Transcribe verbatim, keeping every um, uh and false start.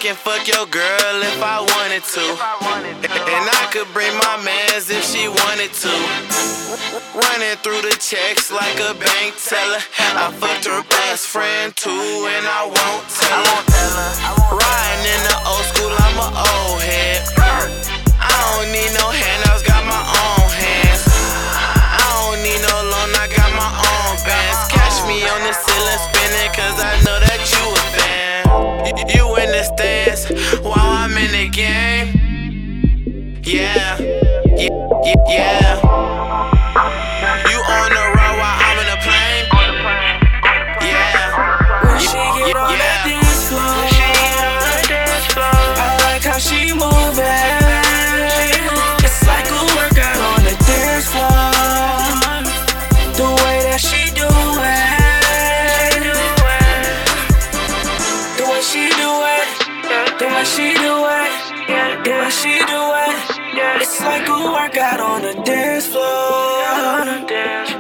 can fuck your girl if I wanted to. And I could bring my mans if she wanted to. Running through the checks like a bank teller. I fucked her best friend too, and I won't tell her. Riding in the old school, I'm an old head. I don't need no handouts, got my own hands. I don't need no loan, I got my own bands. Catch me on the ceiling spinning, cause I know that you a fan. You in the stands while I'm in the game. Yeah, yeah, yeah. You on the road while I'm in the plane. Yeah, When she get on that dance floor, I like how she moving. It's like a workout on the dance floor. The way that she do it, the way she do it, the way she do it, the way she do it. It's like a workout on the dance floor.